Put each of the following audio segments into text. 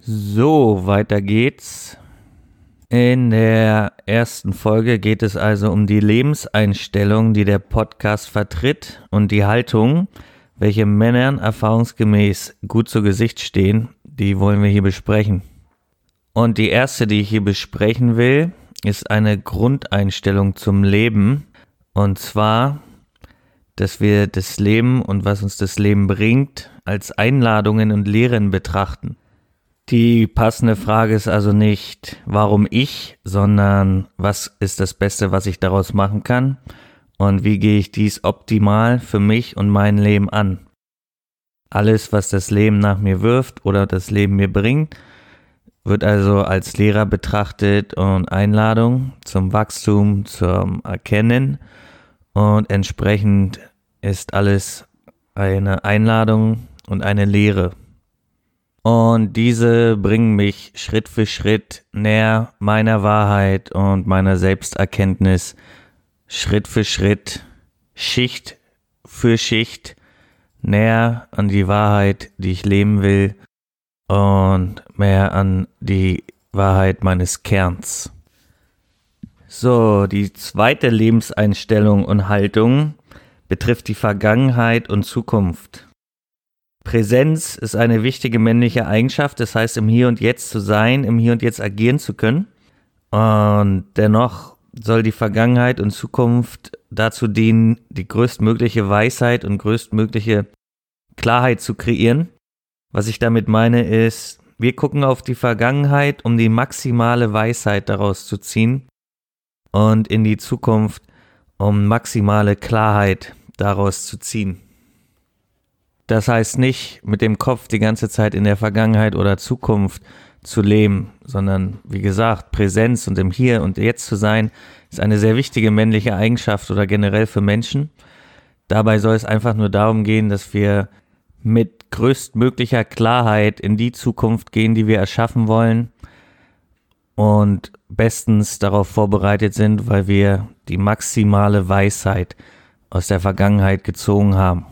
So, weiter geht's. In der ersten Folge geht es also um die Lebenseinstellung, die der Podcast vertritt und die Haltung, welche Männern erfahrungsgemäß gut zu Gesicht stehen, die wollen wir hier besprechen. Und die erste, die ich hier besprechen will, ist eine Grundeinstellung zum Leben. Und zwar, dass wir das Leben und was uns das Leben bringt, als Einladungen und Lehren betrachten. Die passende Frage ist also nicht, warum ich, sondern was ist das Beste, was ich daraus machen kann und wie gehe ich dies optimal für mich und mein Leben an. Alles, was das Leben nach mir wirft oder das Leben mir bringt, wird also als Lehrer betrachtet und Einladung zum Wachstum, zum Erkennen und entsprechend ist alles eine Einladung und eine Lehre. Und diese bringen mich Schritt für Schritt näher meiner Wahrheit und meiner Selbsterkenntnis, Schritt für Schritt, Schicht für Schicht, näher an die Wahrheit, die ich leben will und mehr an die Wahrheit meines Kerns. So, die zweite Lebenseinstellung und Haltung betrifft die Vergangenheit und Zukunft. Präsenz ist eine wichtige männliche Eigenschaft, das heißt im Hier und Jetzt zu sein, im Hier und Jetzt agieren zu können. Und dennoch soll die Vergangenheit und Zukunft dazu dienen, die größtmögliche Weisheit und größtmögliche Klarheit zu kreieren. Was ich damit meine ist, wir gucken auf die Vergangenheit, um die maximale Weisheit daraus zu ziehen und in die Zukunft, um maximale Klarheit daraus zu ziehen. Das heißt nicht, mit dem Kopf die ganze Zeit in der Vergangenheit oder Zukunft zu leben, sondern wie gesagt, Präsenz und im Hier und Jetzt zu sein, ist eine sehr wichtige männliche Eigenschaft oder generell für Menschen. Dabei soll es einfach nur darum gehen, dass wir mit größtmöglicher Klarheit in die Zukunft gehen, die wir erschaffen wollen und bestens darauf vorbereitet sind, weil wir die maximale Weisheit aus der Vergangenheit gezogen haben.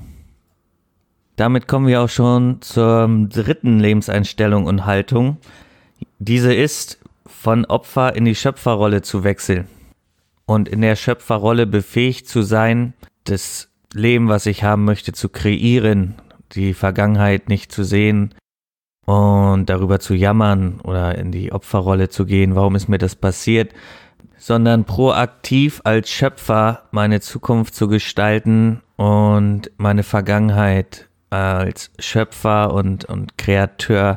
Damit kommen wir auch schon zur dritten Lebenseinstellung und Haltung. Diese ist, von Opfer in die Schöpferrolle zu wechseln und in der Schöpferrolle befähigt zu sein, das Leben, was ich haben möchte, zu kreieren, die Vergangenheit nicht zu sehen und darüber zu jammern oder in die Opferrolle zu gehen, warum ist mir das passiert, sondern proaktiv als Schöpfer meine Zukunft zu gestalten und meine Vergangenheit als Schöpfer und Kreateur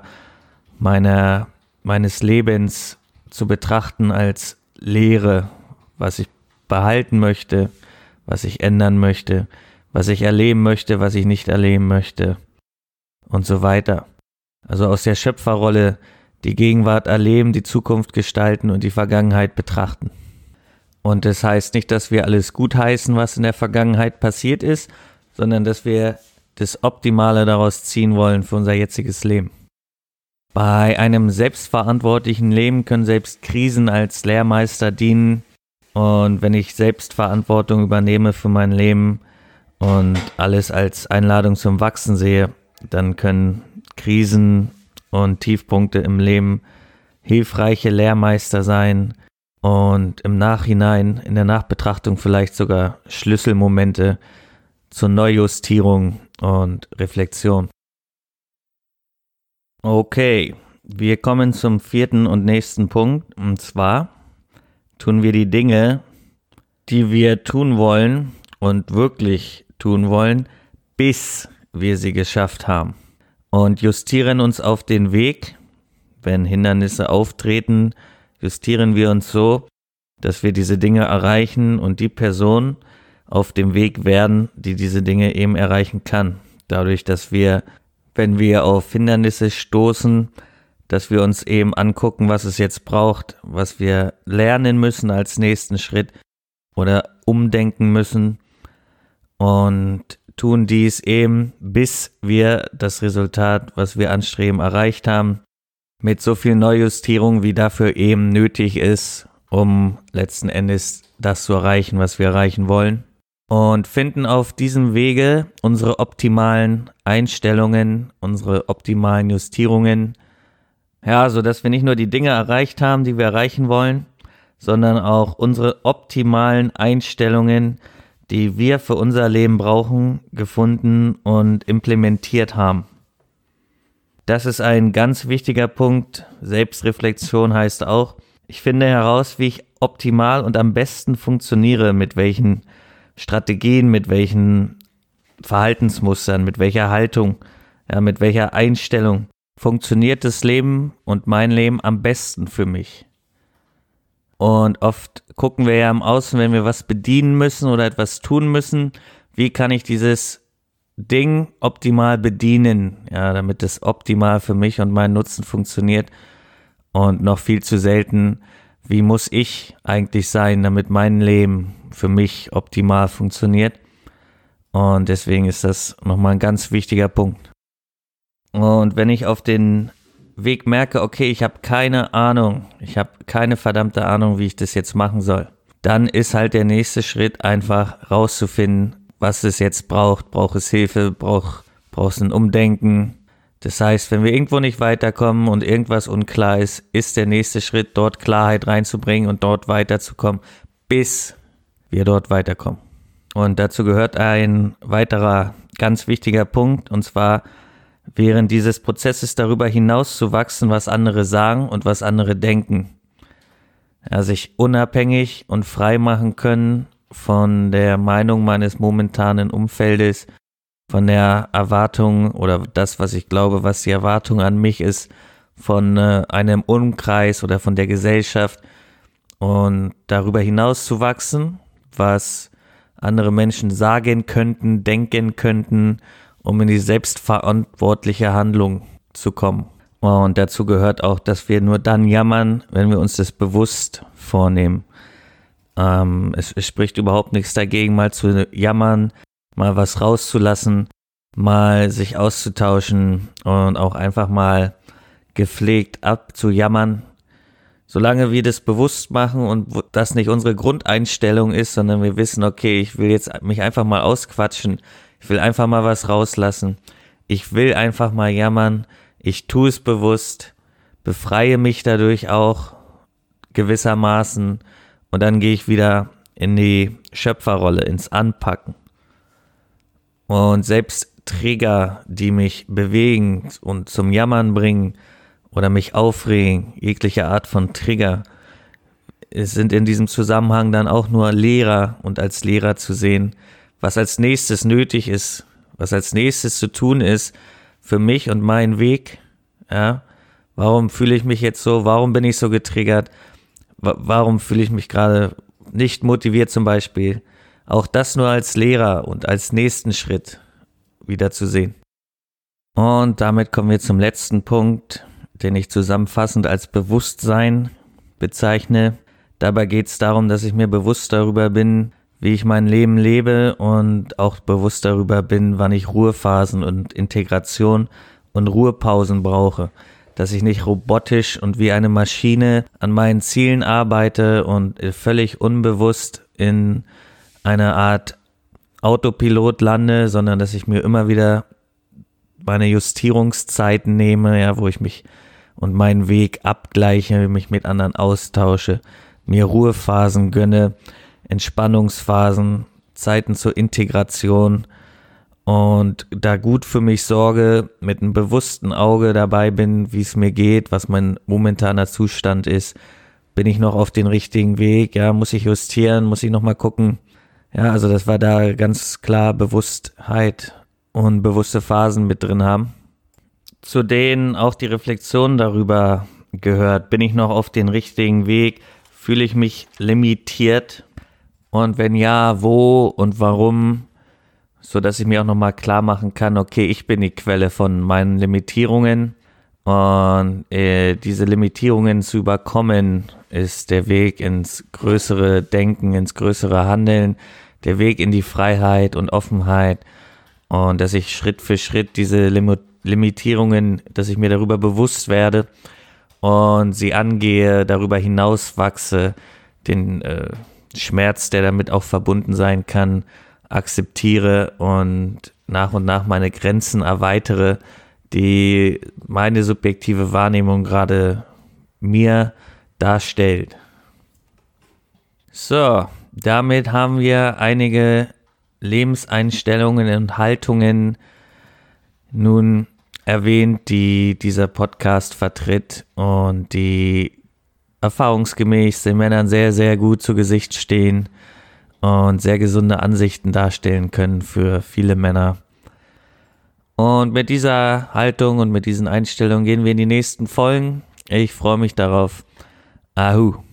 meines Lebens zu betrachten als Lehre, was ich behalten möchte, was ich ändern möchte, was ich erleben möchte, was ich nicht erleben möchte und so weiter. Also aus der Schöpferrolle die Gegenwart erleben, die Zukunft gestalten und die Vergangenheit betrachten. Und das heißt nicht, dass wir alles gutheißen, was in der Vergangenheit passiert ist, sondern dass wir das Optimale daraus ziehen wollen für unser jetziges Leben. Bei einem selbstverantwortlichen Leben können selbst Krisen als Lehrmeister dienen. Und wenn ich Selbstverantwortung übernehme für mein Leben und alles als Einladung zum Wachsen sehe, dann können Krisen und Tiefpunkte im Leben hilfreiche Lehrmeister sein und im Nachhinein, in der Nachbetrachtung vielleicht sogar Schlüsselmomente zur Neujustierung und Reflexion. Okay, wir kommen zum vierten und nächsten Punkt. Und zwar tun wir die Dinge, die wir tun wollen und wirklich tun wollen, bis wir sie geschafft haben. Und justieren uns auf den Weg. Wenn Hindernisse auftreten, justieren wir uns so, dass wir diese Dinge erreichen und die Person auf dem Weg werden, die diese Dinge eben erreichen kann. Dadurch, dass wir, wenn wir auf Hindernisse stoßen, dass wir uns eben angucken, was es jetzt braucht, was wir lernen müssen als nächsten Schritt oder umdenken müssen und tun dies eben, bis wir das Resultat, was wir anstreben, erreicht haben, mit so viel Neujustierung, wie dafür eben nötig ist, um letzten Endes das zu erreichen, was wir erreichen wollen. Und finden auf diesem Wege unsere optimalen Einstellungen, unsere optimalen Justierungen Ja, so dass wir nicht nur die Dinge erreicht haben, die wir erreichen wollen, sondern auch unsere optimalen Einstellungen, die wir für unser Leben brauchen, gefunden und implementiert haben. Das ist ein ganz wichtiger Punkt. Selbstreflexion heißt auch, ich finde heraus, wie ich optimal und am besten funktioniere, mit welchen Strategien, mit welchen Verhaltensmustern, mit welcher Haltung, ja, mit welcher Einstellung funktioniert das Leben und mein Leben am besten für mich. Und oft gucken wir ja im Außen, wenn wir was bedienen müssen oder etwas tun müssen, wie kann ich dieses Ding optimal bedienen, ja, damit es optimal für mich und meinen Nutzen funktioniert. Und noch viel zu selten, wie muss ich eigentlich sein, damit mein Leben für mich optimal funktioniert. Und deswegen ist das nochmal ein ganz wichtiger Punkt. Und wenn ich auf den Weg merke, okay, ich habe keine Ahnung, ich habe keine verdammte Ahnung, wie ich das jetzt machen soll, dann ist halt der nächste Schritt einfach rauszufinden, was es jetzt braucht. Braucht es Hilfe, braucht es ein Umdenken. Das heißt, wenn wir irgendwo nicht weiterkommen und irgendwas unklar ist, ist der nächste Schritt, dort Klarheit reinzubringen und dort weiterzukommen, bis wir dort weiterkommen. Und dazu gehört ein weiterer ganz wichtiger Punkt, und zwar während dieses Prozesses darüber hinaus zu wachsen, was andere sagen und was andere denken. Ja, sich unabhängig und frei machen können von der Meinung meines momentanen Umfeldes, von der Erwartung oder das, was ich glaube, was die Erwartung an mich ist, von einem Umkreis oder von der Gesellschaft, und darüber hinaus zu wachsen, was andere Menschen sagen könnten, denken könnten, um in die selbstverantwortliche Handlung zu kommen. Und dazu gehört auch, dass wir nur dann jammern, wenn wir uns das bewusst vornehmen. Es spricht überhaupt nichts dagegen, mal zu jammern, mal was rauszulassen, mal sich auszutauschen und auch einfach mal gepflegt abzujammern. Solange wir das bewusst machen und das nicht unsere Grundeinstellung ist, sondern wir wissen, okay, ich will jetzt mich einfach mal ausquatschen, ich will einfach mal was rauslassen, ich will einfach mal jammern, ich tue es bewusst, befreie mich dadurch auch gewissermaßen und dann gehe ich wieder in die Schöpferrolle, ins Anpacken. Und selbst Trigger, die mich bewegen und zum Jammern bringen oder mich aufregen, jegliche Art von Trigger, sind in diesem Zusammenhang dann auch nur Lehrer und als Lehrer zu sehen, was als nächstes nötig ist, was als nächstes zu tun ist für mich und meinen Weg. Ja, warum fühle ich mich jetzt so? Warum bin ich so getriggert? Warum fühle ich mich gerade nicht motiviert zum Beispiel? Auch das nur als Lehrer und als nächsten Schritt wieder zu sehen. Und damit kommen wir zum letzten Punkt, den ich zusammenfassend als Bewusstsein bezeichne. Dabei geht es darum, dass ich mir bewusst darüber bin, wie ich mein Leben lebe und auch bewusst darüber bin, wann ich Ruhephasen und Integration und Ruhepausen brauche. Dass ich nicht robotisch und wie eine Maschine an meinen Zielen arbeite und völlig unbewusst in einer Art Autopilot lande, sondern dass ich mir immer wieder meine Justierungszeiten nehme, ja, wo ich mich und meinen Weg abgleiche, mich mit anderen austausche, mir Ruhephasen gönne, Entspannungsphasen, Zeiten zur Integration und da gut für mich sorge, mit einem bewussten Auge dabei bin, wie es mir geht, was mein momentaner Zustand ist. Bin ich noch auf den richtigen Weg? Ja, muss ich justieren? Muss ich nochmal gucken? Ja, also das war da ganz klar Bewusstheit und bewusste Phasen mit drin haben. Zu denen auch die Reflexion darüber gehört. Bin ich noch auf den richtigen Weg? Fühle ich mich limitiert? Und wenn ja, wo und warum? So dass ich mir auch nochmal klar machen kann, okay, ich bin die Quelle von meinen Limitierungen. Und diese Limitierungen zu überkommen, ist der Weg ins größere Denken, ins größere Handeln, der Weg in die Freiheit und Offenheit. Und dass ich Schritt für Schritt diese Limitierungen, dass ich mir darüber bewusst werde und sie angehe, darüber hinaus wachse, den Schmerz, der damit auch verbunden sein kann, akzeptiere und nach meine Grenzen erweitere, die meine subjektive Wahrnehmung gerade mir darstellt. So, damit haben wir einige Lebenseinstellungen und Haltungen nun erwähnt, die dieser Podcast vertritt und die erfahrungsgemäß den Männern sehr, sehr gut zu Gesicht stehen und sehr gesunde Ansichten darstellen können für viele Männer. Und mit dieser Haltung und mit diesen Einstellungen gehen wir in die nächsten Folgen. Ich freue mich darauf. Ahu.